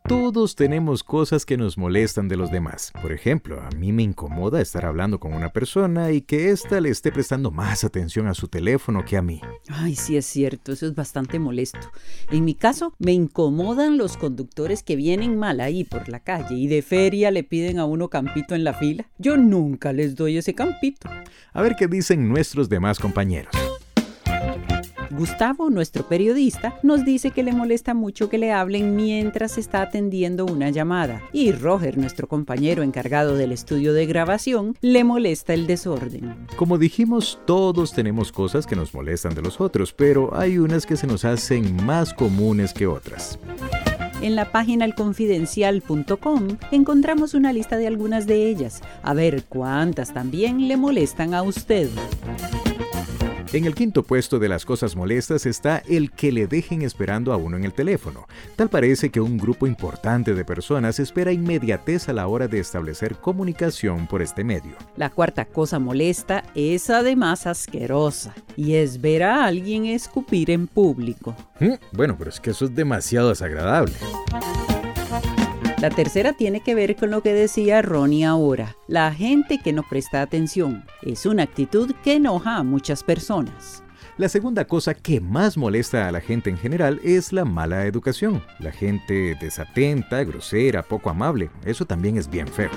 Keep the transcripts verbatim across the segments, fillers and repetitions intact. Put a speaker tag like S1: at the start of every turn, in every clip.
S1: Todos tenemos cosas que nos molestan de los demás. Por ejemplo, a mí me incomoda estar hablando con una persona y que ésta le esté prestando más atención a su teléfono que a mí.
S2: Ay, sí es cierto, eso es bastante molesto. En mi caso, me incomodan los conductores que vienen mal ahí por la calle y de feria le piden a uno campito en la fila. Yo nunca les doy ese campito.
S1: A ver qué dicen nuestros demás compañeros.
S2: Gustavo, nuestro periodista, nos dice que le molesta mucho que le hablen mientras está atendiendo una llamada. Y Roger, nuestro compañero encargado del estudio de grabación, le molesta el desorden.
S1: Como dijimos, todos tenemos cosas que nos molestan de los otros, pero hay unas que se nos hacen más comunes que otras.
S2: En la página el confidencial punto com encontramos una lista de algunas de ellas. A ver cuántas también le molestan a usted.
S1: En el quinto puesto de las cosas molestas está el que le dejen esperando a uno en el teléfono. Tal parece que un grupo importante de personas espera inmediatez a la hora de establecer comunicación por este medio.
S2: La cuarta cosa molesta es además asquerosa y es ver a alguien escupir en público.
S1: ¿Mm? Bueno, pero es que eso es demasiado desagradable.
S2: La tercera tiene que ver con lo que decía Ronnie ahora. La gente que no presta atención. Es una actitud que enoja a muchas personas.
S1: La segunda cosa que más molesta a la gente en general es la mala educación. La gente desatenta, grosera, poco amable. Eso también es bien feo.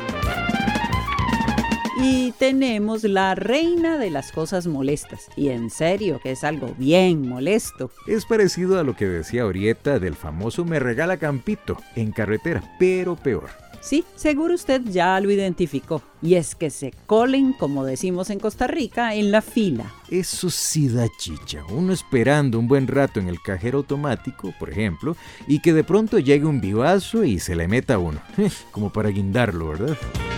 S2: Y tenemos la reina de las cosas molestas. Y en serio que es algo bien molesto.
S1: Es parecido a lo que decía Orieta del famoso me regala campito en carretera, pero peor.
S2: Sí, seguro usted ya lo identificó. Y es que se colen, como decimos en Costa Rica, en la fila.
S1: Eso sí da chicha. Uno esperando un buen rato en el cajero automático, por ejemplo, y que de pronto llegue un vivazo y se le meta a uno. Como para guindarlo, ¿verdad?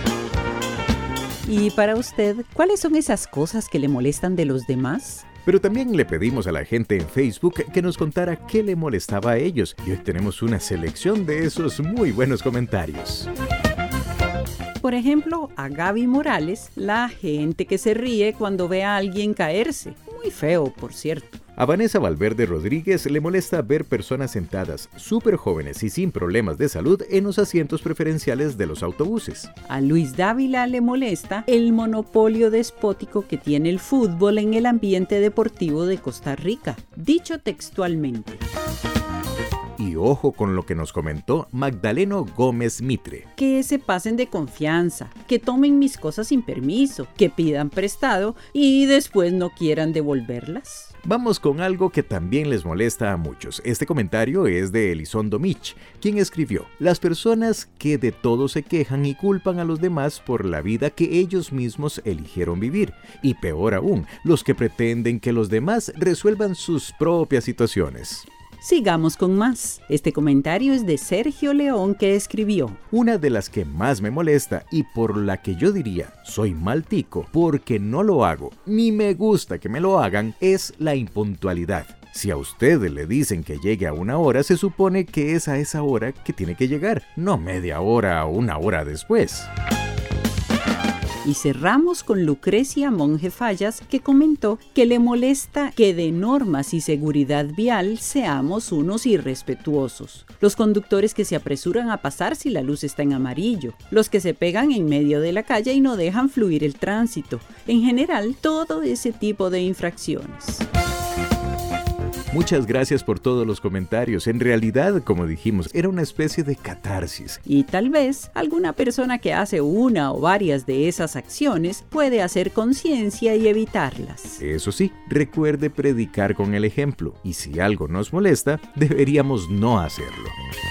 S2: Y para usted, ¿cuáles son esas cosas que le molestan de los demás?
S1: Pero también le pedimos a la gente en Facebook que nos contara qué le molestaba a ellos. Y hoy tenemos una selección de esos muy buenos comentarios.
S2: Por ejemplo, a Gaby Morales, la gente que se ríe cuando ve a alguien caerse. Muy feo, por cierto.
S1: A Vanessa Valverde Rodríguez le molesta ver personas sentadas súper jóvenes y sin problemas de salud en los asientos preferenciales de los autobuses.
S2: A Luis Dávila le molesta el monopolio despótico que tiene el fútbol en el ambiente deportivo de Costa Rica, dicho textualmente.
S1: Y ojo con lo que nos comentó Magdaleno Gómez Mitre.
S2: Que se pasen de confianza, que tomen mis cosas sin permiso, que pidan prestado y después no quieran devolverlas.
S1: Vamos con algo que también les molesta a muchos. Este comentario es de Elizondo Mich, quien escribió: las personas que de todo se quejan y culpan a los demás por la vida que ellos mismos eligieron vivir. Y peor aún, los que pretenden que los demás resuelvan sus propias situaciones.
S2: Sigamos con más. Este comentario es de Sergio León, que escribió:
S1: una de las que más me molesta y por la que yo diría soy mal tico porque no lo hago ni me gusta que me lo hagan es la impuntualidad. Si a usted le dicen que llegue a una hora, se supone que es a esa hora que tiene que llegar, no media hora o una hora después.
S2: Y cerramos con Lucrecia Monge Fallas, que comentó que le molesta que de normas y seguridad vial seamos unos irrespetuosos. Los conductores que se apresuran a pasar si la luz está en amarillo, los que se pegan en medio de la calle y no dejan fluir el tránsito. En general, todo ese tipo de infracciones.
S1: Muchas gracias por todos los comentarios. En realidad, como dijimos, era una especie de catarsis.
S2: Y tal vez alguna persona que hace una o varias de esas acciones puede hacer conciencia y evitarlas.
S1: Eso sí, recuerde predicar con el ejemplo. Y si algo nos molesta, deberíamos no hacerlo.